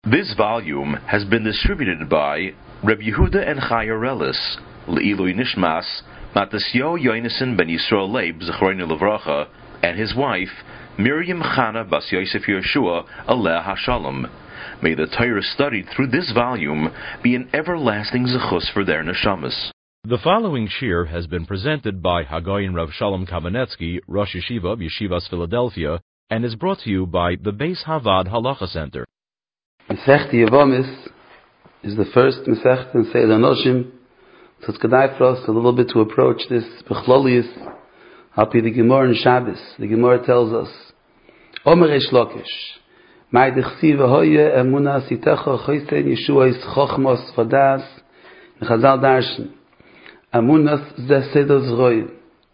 This volume has been distributed by Reb Yehuda and Chaya Relis, Le'ilui Nishmas, Matasyo Yonason ben Yisrael Leib, Zechroinu Levracha, and his wife, Miriam Chana Bas Yosef Yeshua, Aleh HaShalom. May the Torah studied through this volume be an everlasting zechus for their neshamas. The following shir has been presented by Hagayin Rav Shalom Kamenetsky, Rosh Yeshiva of Yeshivas Philadelphia, and is brought to you by the Beis Havad Halacha Center. Masechta Yevamis is the first Masechta in Seder Noshim, so it's gedai for us a little bit to approach this Bechlolius, hapi the Gemara in Shabbos. The Gemara tells us, Omer Eish Lakish, Mai dechsi v'hoye emuna sitecha choysen Yeshua is chochmos vadas, Chazal darshan, Amunas ze Seder Zroyim,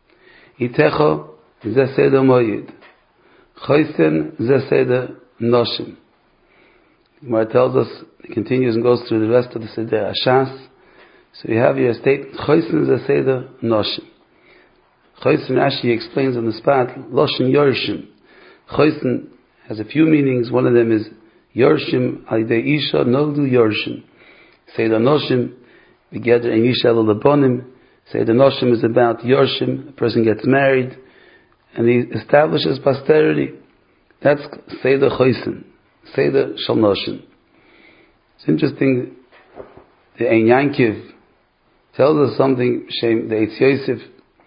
Itecha ze Seder Moyed, Choysen ze Seder Noshim. Gemara tells us, it continues and goes through the rest of the Seder Ashas. So you have your statement, Choysen ze Seder Noshim. Choysen actually explains on the spot, Loshen Yorshim. Choysen has a few meanings. One of them is Yorshim, Aidei Isha, Nogdu Yorshim. Seder Noshim, Begeder Ein Isha Lelabonim. Seder Noshim is about Yorshim, a person gets married, and he establishes posterity. That's Seder Choysen. Seder Shal Noshim. It's interesting, the Ein Yankiv tells us something, Shem, the Eitz Yosef,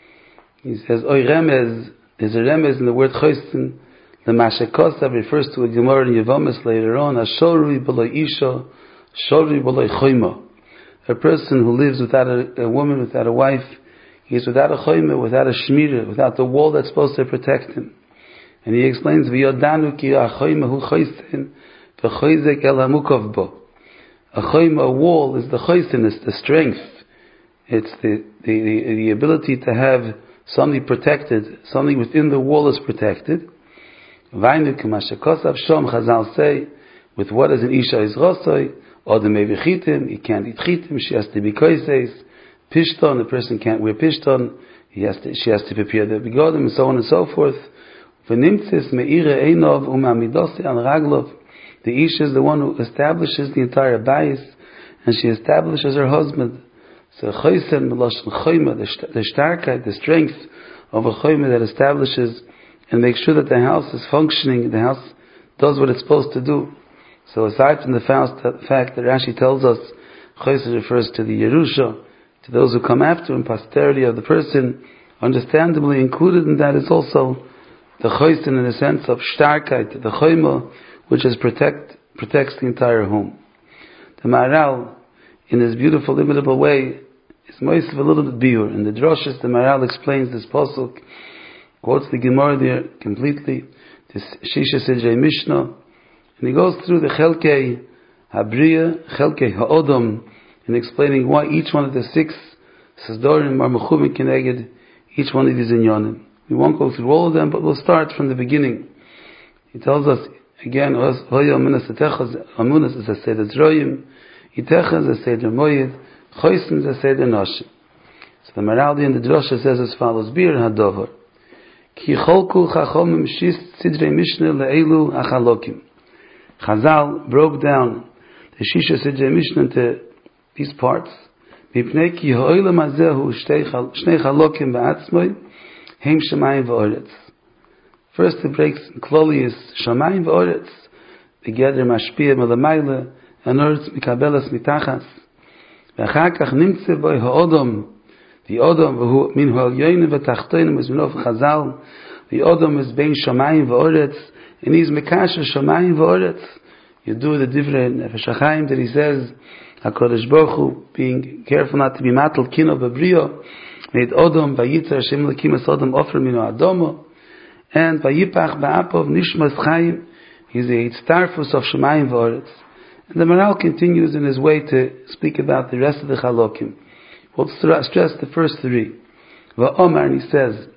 he says, Oy Remez, there's a Remez in the word Choysen, the Mashekosav refers to a Gemara in Yevamis later on, Ashorui B'loi Isha, Shorui B'loi Choyma. A person who lives without a woman, without a wife, he is without a Choyma, without a Shmira, without the wall that's supposed to protect him. And he explains, V'yodanu ki ha'choyma hu choysen, v'choyzek el hamukov bo. A choyma, a wall, is the choysen, it's the strength. It's the ability to have something protected, something within the wall is protected. Vainu k'mashakosav shom, Chazal say, with what is an isha is rosoy, or the mevichitim, he can't eat chitim, she has to be koises, pishton, the person can't wear pishton, she has to prepare the begodim, and so on and so forth. V'nimtzis me'ire einov u'ma'midosi al raglov. The isha is the one who establishes the entire bayis, and she establishes her husband. So choysen meloshen choyma, the starkheit, the strength of a choyma that establishes and makes sure that the house is functioning, the house does what it's supposed to do. So aside from the fact that Rashi tells us choysen refers to the Yerusha, to those who come after him, posterity of the person, understandably included in that is also the choysen in the sense of starkheit, the choyma, which is protects the entire home. The Maharal, in his beautiful, imitable way, is most of a little bit biur. In the droshes, the Maharal explains this pasuk, quotes the Gemara there completely, this Shisha Sidrei Mishnah, and he goes through the Chelkei Habriya, Chelkei Ha'odom, in explaining why each one of the 6 Sazdorim are mechumim keneged each one of these inyanim. We won't go through all of them, but we'll start from the beginning. He tells us again, Hoya Amunas is a Seder Zroyim, Itecha is a Seder Moyed, Choysen is a Seder Noshim. So the Maraldi in the Drosha says as follows, Bir Hadover, Ki Cholku Chachomim Shist Sidrei Mishnah Le'elu Achalokim. Chazal broke down the Shisha Sidrei Mishnah into these parts. Mipnei Ki Ha'olam Hazehu Shnei Chalokim Ba'atzmoi Heim Shemayim V'Oretz. First it breaks Klolius Shemayim V'Oretz, together Mashpia Melamayla, and Oretz Mikabelas Mitachas. V'achar kach nimtze boi ha'odom, the Odom v'hu min ha'olyoyne v'tachtoyne is minof Chazal, the Odom is bein Shemayim V'Oretz, and he's Mekasher Shemayim V'Oretz. You do the divrei Nefesh HaChaim that he says, HaKadosh Baruch Hu, being careful not to be matal kino b'brio, made Odom v'yitzer Hashem l'kim es Odom offer mino adomo, and v'yipach ba'apov nishmas chayim, he's a starfus of Shemayim V'Oretz. And the Maharal continues in his way to speak about the rest of the Chalokim. We'll stress the first 3. V'omar, and he says,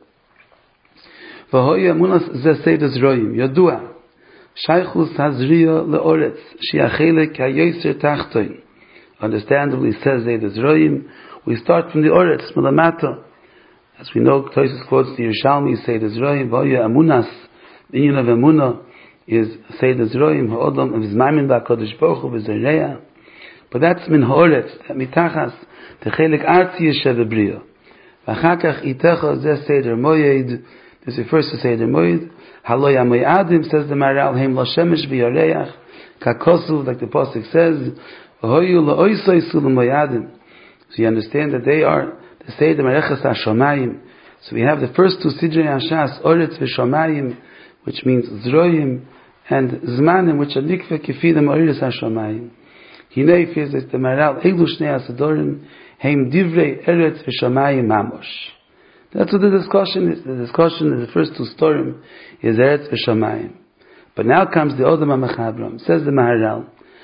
V'hoya amunas ze Seder Zroyim, Yodua, Shaychus hazriya le'oretz, shi'achelek ha'yoyser tachtoin. Understandably, says Seder Zroyim, we start from the Oretz, Melamata. As we know, Tosis quotes the Yerushalmi, Seder Zroyim, V'hoya amunas, the union of Emunah, is Seder Zroim Ha'odom of Zmaimin Ba'Kodesh Baruch Hu B'Zorneya. But that's min ha'oretz, that mitachas techelik artzi yeshev b'briya. V'achakach itecha zeh Seder Moyed. This refers to Seder Moed. Halo Yamoyadim, says the Maharal, Heim Lo Shemesh V'Yareach. Kakosu, like the Pasuk says, V'hoyu Lo'oisoi Sul Moyadim. So you understand that they are the Seder Merechas HaShomayim. So we have the first two Sidrei Hashas, Oretz V'Shomayim, which means Zroyim, and Zmanim, which are Nikve Kefidem Oretz HaShomayim. Hinei feels that the Maharal, Eilu Shnei HaSadorim, Heim Divrei Eretz V'Shomayim Mamosh. That's what the discussion is. The discussion in the first two storim is Eretz V'Shamayim. But now comes the Odom HaMechabram. Says the Maharal,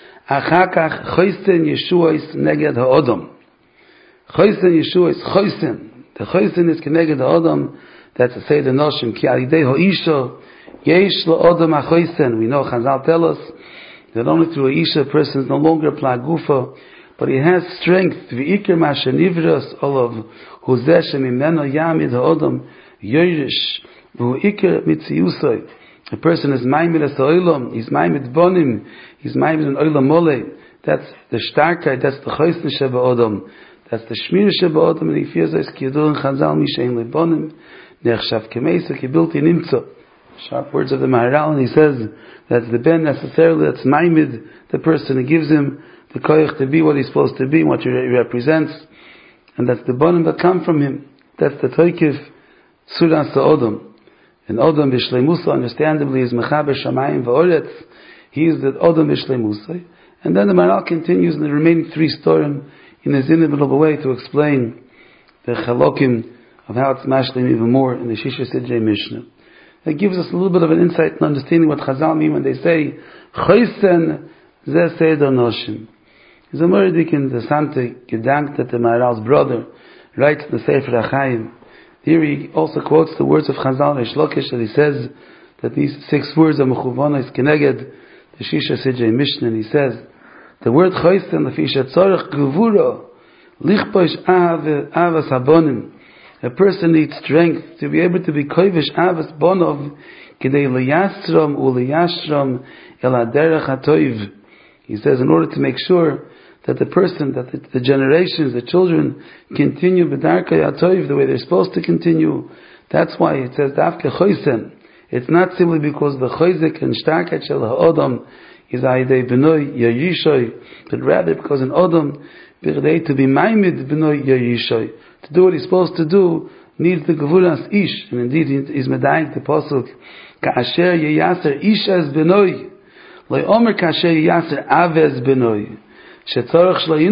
Achakach Choysen Yeshuos Neged HaOdom. Choysen Yeshuos Choysen. The Choysen is Keneged HaOdom. That's to say the Noshim. Ki Alidei Ha'isha Yesh LaOdom HaChoysen. We know Chazal tell us that only through a Isha a person is no longer Plagufa, but he has strength. V'ikir Masha Nivras Olav Huzeh Shemimeno Yamid Ha'odom Yoirish V'ikir Mitziusoi. A person is Maimid as Oilam, he's Maimid Bonim, he's Maimid an Oilam Mole. That's the Starkheit, that's the Choysn Sheba Odom, that's the Shmir Sheba Odom, and he fears as Kiyadur and Chazal Mishain Lebonim, Nechshav Kemesa Kibilti Nimtzo. Sharp words of the Maharal, and he says that's the Ben necessarily, that's Maimid, the person who gives him the koyach to be what he's supposed to be, what he represents, and that's the bonim that come from him. That's the toikif suras Odom. And Odom b'shleimusa, understandably, is mechaber shamayim v'oretz. He is the Odom b'shleimusa. And then the Maharal continues in the remaining three storim in a inimitable way to explain the chalokim of how it's mashlim even more in the Shisha Sidrei Mishnah. That gives us a little bit of an insight and understanding what Chazal mean when they say Choysen Zeh Seder Noshim. Is a murdik in the Sante Gedank that the Maharal's brother writes in the Sefer HaChaim. Here he also quotes the words of Chazal Reish Lakish, that he says that these 6 words are Mechuvana is Keneged the Shisha Sidrei Mishnah, and he says the word Choysen Lefisha Tzorech Gevura Lichposh Avas Habonim. A person needs strength to be able to be Koivish Avas Bonov Kidei Liyasram Uliyashram El Aderech HaToiv. He says in order to make sure that the person, that the generations, the children continue b'darkei hatoiv the way they're supposed to continue. That's why it says dafke choysen. It's not simply because the choyzik and starket shel ha'odom is aidei b'noi yayishoy, but rather because an odom b'rdei to be maimid b'noi yayishoy, to do what he's supposed to do, needs the gevulas ish. And indeed he's medayik the pasuk ka'asher yayaser ish as b'noi lo omer ka'asher yayaser avez b'noi. Beautiful.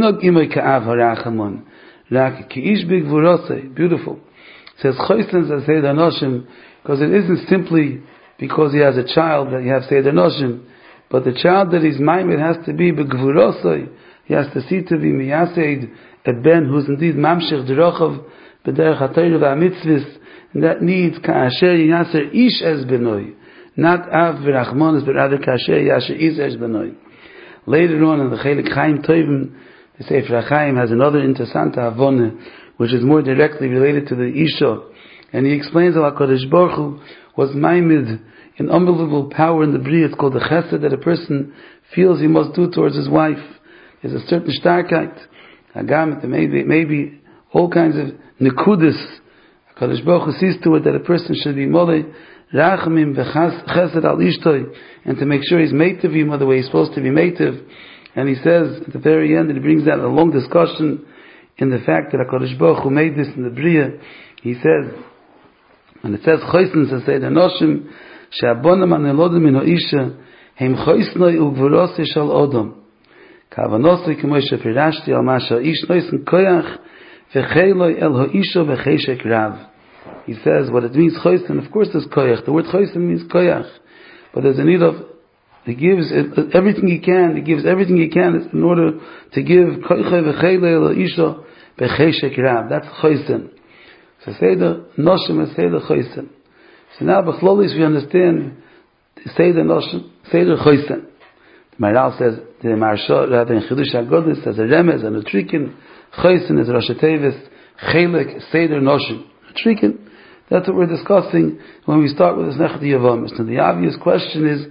It says Choysen as Seder Noshim, because it isn't simply because he has a child that you have Seder Noshim, but the child that is maimed has to be begvurosai. He has to see to be miyaseid a ben who's indeed mamshech derochav b'derech ha'torah v'amitzvus, and that needs ka'asher yaser ish es benoi, not av v'rachmanis, but rather ka'asher yaser ish es benoi. Later on in the Chelik Chaim Tovim, the Sefer HaChaim has another interessante avone, which is more directly related to the Isha. And he explains how HaKadosh Baruch Hu was maimed in unbelievable power in the Bria. It's called the Chesed that a person feels he must do towards his wife. There's a certain starkheit, Hagam, maybe all kinds of nekudis. HaKadosh Baruch Hu sees to it that a person should be molei rachamim v'chesed al ishtoi, and to make sure he's meitiv him the way he's supposed to be meitiv. And he says at the very end, and he brings out a long discussion in the fact that HaKadosh Baruch Hu made this in the Bria. He says, and it says choysen to say the noshim she'abonam anelodim min ha'isha heim choysnoi ugvurosei shal odom kavanosoi k'moi shepirashti al masha ish noisen koyach v'cheiloi el ha'isha v'cheishek rav. He says what it means choysen. Of course there's koyach. The word choysen means koyach, but there's a need of, he gives everything he can. He gives everything he can in order to give koyach v'cheiloi el ha'isha v'cheishek rav. That's choysen. So Seder Noshim and Seder Choysen. So now b'chlolis we understand Seder Noshim, Seder Choysen. The Maharal says, the Maharsha, rather in Chidush HaGodel says a remez and a trikin. Choysen is Rosh Tevis, Chelek Seder Noshim. A trikin. That's what we're discussing when we start with this Nechti Yavamis. And the obvious question is,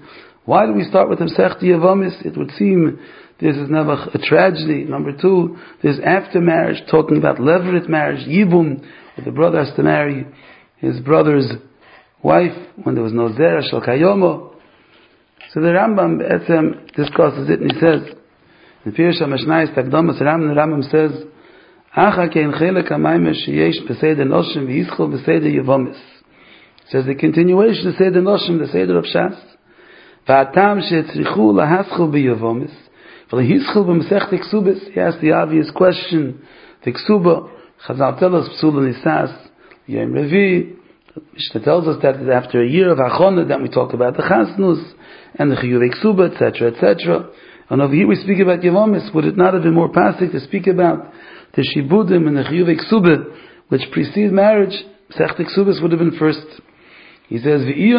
Why do we start with Masechta Yevamis? It would seem this is never a tragedy. Number two, there's after marriage, talking about levirate marriage, Yibum, where the brother has to marry his brother's wife when there was no Zera Shal Kayomo. So the Rambam discusses it, and he says, in Pirush HaMashnayis Takdamas Rambam says, Acha kein chelek hamayim sheyesh b'seder noshim v'yischol b'seder yevamis. Says the continuation of Seder Noshim, the Seder of Shas. V'atam she'etzrichu lahaschol b'yevamis. V'lehischol b'mesech teksubis. He asked the obvious question. Teksuba, Chazal tell us, Psula Nisas, Yom Revi. Mishnah tells us that after a year of Achonah, then we talk about the Chasnus, and the Chiyuv Eksuba, etc., etc. And over here we speak about Yevamis. Would it not have been more passing to speak about the Shibudim and the Chiyuv Eksuba, which precede marriage? Mesech Teksubis would have been first. He says, he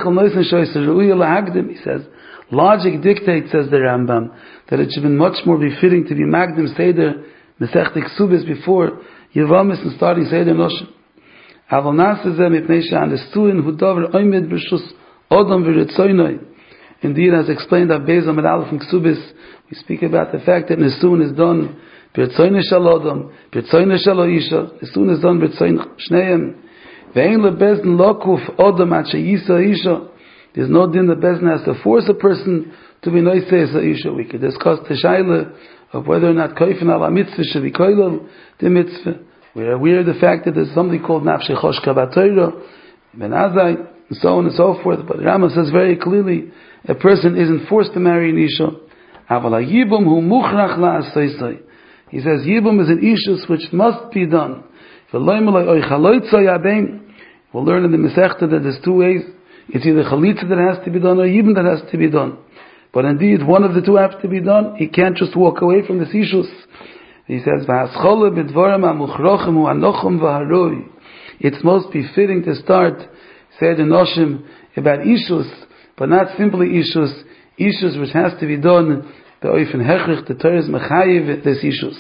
says, logic dictates, says the Rambam, that it should have been much more befitting to be Magdim Seder Mesech Teksubis before Yevamis and starting Seder Noshim. Indeed, as explained at Beis Amid Aleph and Ksubis, we speak about the fact that Nesuin is done B'Ritzoyne Shel Odom, B'Ritzoyne Shel Isha. Nesuin is done B'Ritzoyne Shneim. Ve'ein lebezn lokuf Odom at sheyisa Isha. There's no din the bezn has to force a person to be noisei sa Isha. We could discuss the shaila of whether or not koifen ala mitzvah should be koilel the mitzvah. We are aware of the fact that there's something called nafshei choshka b'Torah, ben azai, and so on and so forth. But Rambam says very clearly, a person isn't forced to marry an Isha. Aval ha'yibum hu muchrach la'asaysai. He says yibum is an ishus which must be done. We'll learn in the Masechta that there's two ways. It's either chalitza that has to be done or yibum that has to be done. But indeed, one of the two have to be done. He can't just walk away from this ishus. He says, it's most befitting to start Seder Noshim about ishus, but not simply ishus which has to be done the oifen hechrich, the Torah is mechayiv this ishus.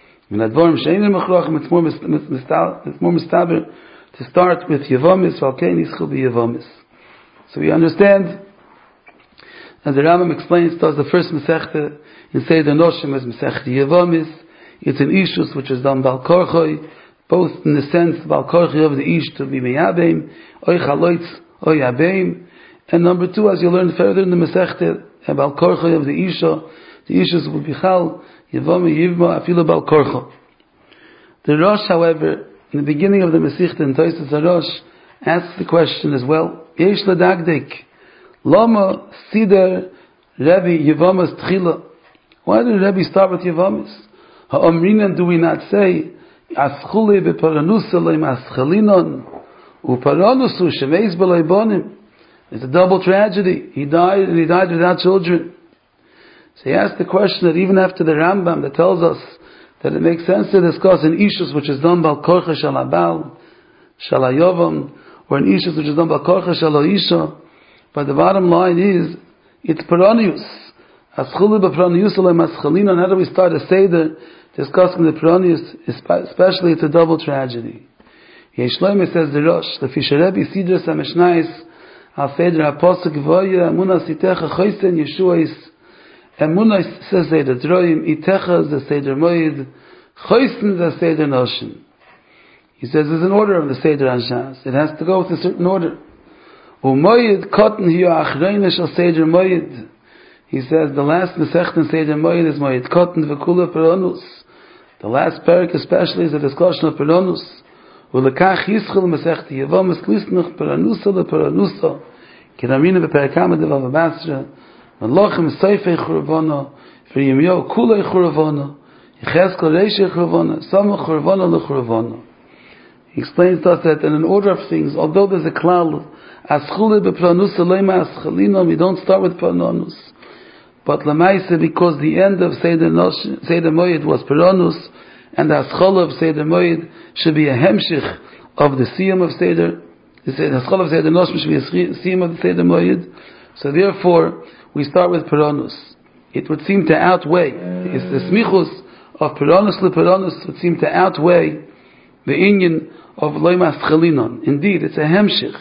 It's more mistaber to start with Yevamis, Valkein Ischel be Yevamis. So we understand, as the Rambam explains to us, the first Masechta in Seder Noshim is Masechta Yevamis. It's an ishus which is done Bal Korchoi, both in the sense Bal Korchoi of the ish to be Meyabeim, Oy Chaloitz, Oy Yabeim. And number two, as you learn further in the Masechta, Bal Korchoi of the Isha, the ishus will be Chal, Yevami Yivma Afila Bal Korcho. The Rosh, however, in the beginning of the Masechta in Tosfos HaRosh, asks the question as well, Yesh Ladagdik, Lama Sider Rebbe Yevamas Tchila. Why did Rebbe start with Yevamis? Ha'omrinan, do we not say, Aschule beParanusa leim Aschalinon, Uparanusu Shemeis B'leibonim. It's a double tragedy. He died, and he died without children. So he asked the question that even after the Rambam that tells us that it makes sense to discuss an ishus which is done Bal Korcha Shal Abal, Shal Hayovam, or an ishus which is done Bal Korcha Shal Isha, but the bottom line is, it's Paranius. Aschulu b'Paranius alem Aschalina. How do we start a Seder discussing the Paranius? Especially it's a double tragedy. Yeshloime says the Rosh, the Fisherebi Sidras HaMeshnayis, Al Seder HaPosuk Voya, Emunah Sitecha Choysen Yeshuais, Emunah says Seder Droim, Itecha is the Seder Moed, Choysen is the Seder Noshim. He says there's an order of the Seder Anshas. It has to go with a certain order. Umoyed Kotten Hiyo Achreina Shal Seder Moed. He says the last Masechta in Seder Moed is Moed Kotten V'Kula Peronus. The last parak especially is a discussion of Peronus. Ulekach Yischel Masechta Yevamis Lisnach Peranusa LePeranusa Kiramina B'Perakama Devav Basra Malachim Seifei Churvana V'Yimyo Kulei Churvana Yecheskel Reishei Churvana Samach Churvana LeChurvana. He explains to us that in an order of things, although there's a klal Aschule B'Peranusa Leima Aschalina, we don't start with Peranus. But Lamaisa, because the end of Seder Moed was Peranus, and the Aschol of Seder Moed should be a hemshich of the Siyam of Seder, the Aschol of Seder Noshim should be a Siyam of the Seder Moed. So therefore, we start with Peranus. It would seem to outweigh, it's the smichus of Peranus LePeranus would seem to outweigh the inyan of Loim Aschalinon. Indeed, it's a hemshich.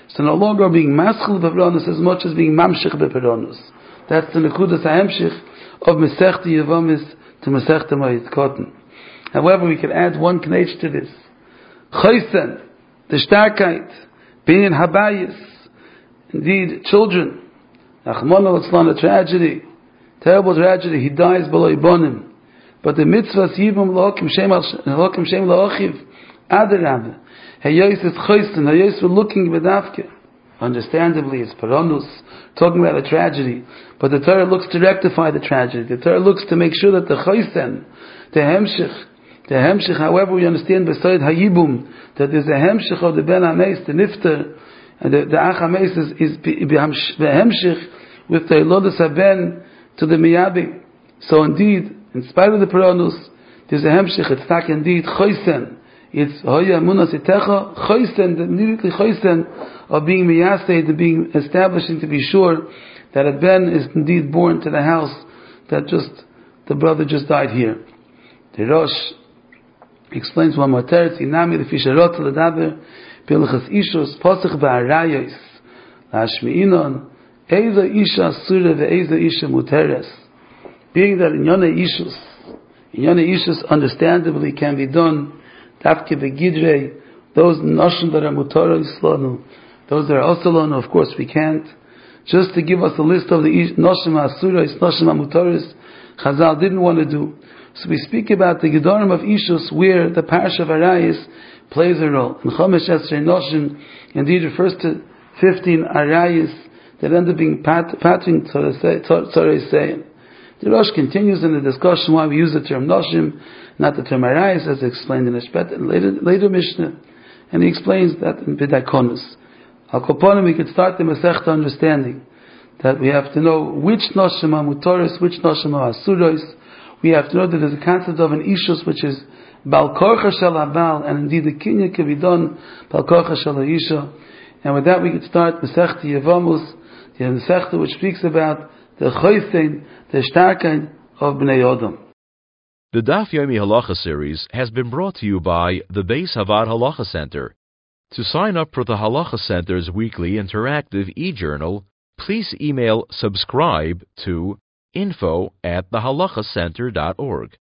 So no longer being maschil b'peronus as much as being mamshich b'peronus. That's the nekudas ha'emshich of Masechta Yevamis to Masechta Ma'it Kotten. However, we can add one knetch to this. Chaysen, the starkheit, being habayis, indeed, children. Achmona Litzlan, a tragedy, terrible tragedy. He dies below Ibonim. But the mitzvahs yibum l'hokim shem l'ochiv, adarab. Hayos is chaysen. Hayos we're looking b'davke. Understandably, it's paronus, talking about a tragedy. But the Torah looks to rectify the tragedy. The Torah looks to make sure that the chaysen, the hemshich, however we understand beside hayibum, that there's a hemshich of the ben hameis, the nifter, and the ach hameis is hemshich with the ilodas haben to the miyabi. So indeed, in spite of the paronus, there's a hemshich. It's tak indeed chaysen. It's hoya munas itecha chaysen, immediately chaysen of being miyaseh, being establishing to be sure that a ben is indeed born to the house that the brother just died here. The Rosh explains one more teretz, inami lefisharot ledaber pilchas ishus posach ba'arayos lashmi'inon eiza isha asura ve'eiza isha muteres. Being that in Yonah ishus understandably can be done Tafke begidrei, those noshim that are mutara islanu, those that are osalonu, of course we can't. Just to give us a list of the noshim asurais, noshim mutaris, Chazal didn't want to do. So we speak about the gedorim of ishus, where the parish of Arayis plays a role. And Chomesh Esrei Noshim indeed refers to 15 Arayis that end up being patring Tzorei Seyin. The Rosh continues in the discussion why we use the term Noshim, not the term Arayis, as explained in the later Mishnah, and he explains that in B'dakonis. Al Koponim, we could start the Masechta understanding that we have to know which Noshim are Mutoris, which Noshim are Asuros. We have to know that there's a concept of an Ishus, which is Bal Korcha Shel HaBal, and indeed the Kinya can be done Bal Korcha Shel HaIsha. And with that we could start Masechta Yevamus, the Masechta which speaks about the Chaysein, the Starkein of Bnei Odom. The Daf Yomi Halacha series has been brought to you by the Beis Havad Halacha Center. To sign up for the Halacha Center's weekly interactive e-journal, please email subscribe to info@thehalachacenter.org.